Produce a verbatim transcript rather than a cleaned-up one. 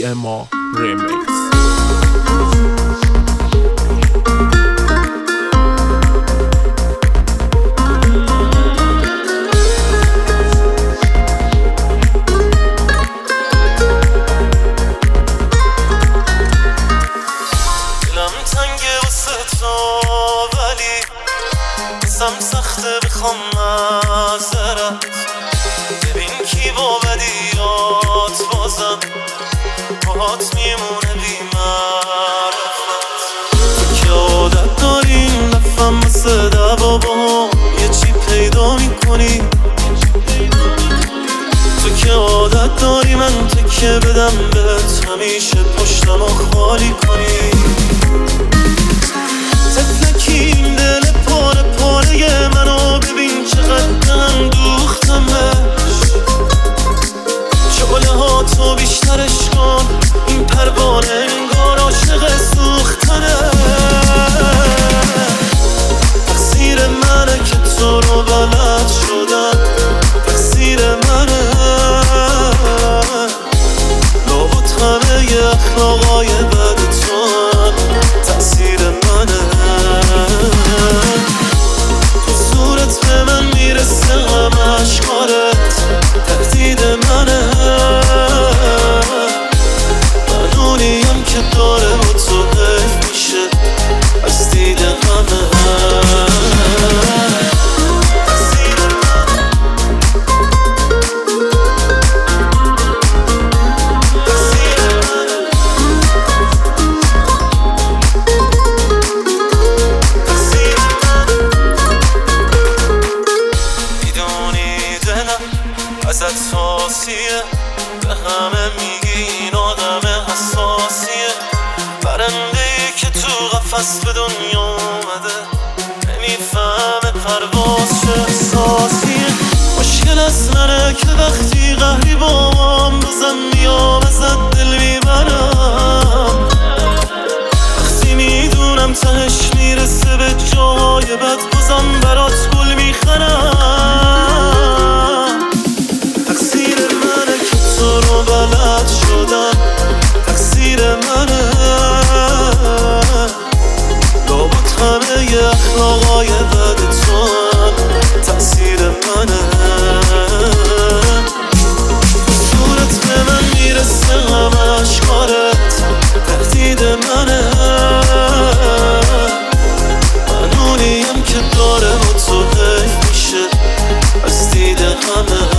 تی ام آ ریمیکس. دستم سخته بخوام معذرت، ببین کی با بدیات بازم باهات میمونه بی معرفت. تو که عادت داریم نفهم مثل دعوا با یه چی پیدا میکنی، تو که عادت داری من تکیه بدم بهت همیشه پشتم و خالی کنی. تفلکی این دل پاره پاره منو ببین چقدر اندوختمش، شعله ها تو بیشترش کن این پروانه انگار عاشق سوختنه. تقصیر منه که تو رو بلد شدم، تقصیر منه لابد همه ی اخلاقای بد تو هم تقصیر منه. تو صورت به من میرسه غم اشکارت تهدید منه، من اونیم که داره با تو حیف میشه از دید همه. ازت حاسیه به همه میگی این آدم حساسیه، برنده‌ای که تو قفس به دنیا اومده نمیفهمه پرواز چه احساسیه. مشکل از منه که وقتی قهری با هم بازم میام ازت دل میبرم، وقتی میدونم تهش میرسه به جای بد بازم برات گل میخرم. تقصیر منه که تو رو بلد شدم، تقصیر منه لابد همه ی اخلاقای بد تو هم تقصیر منه. صورت به من میرسه غم اشکارت تهدید منه، من اونیم که داره با تو حیف میشه از دید همه.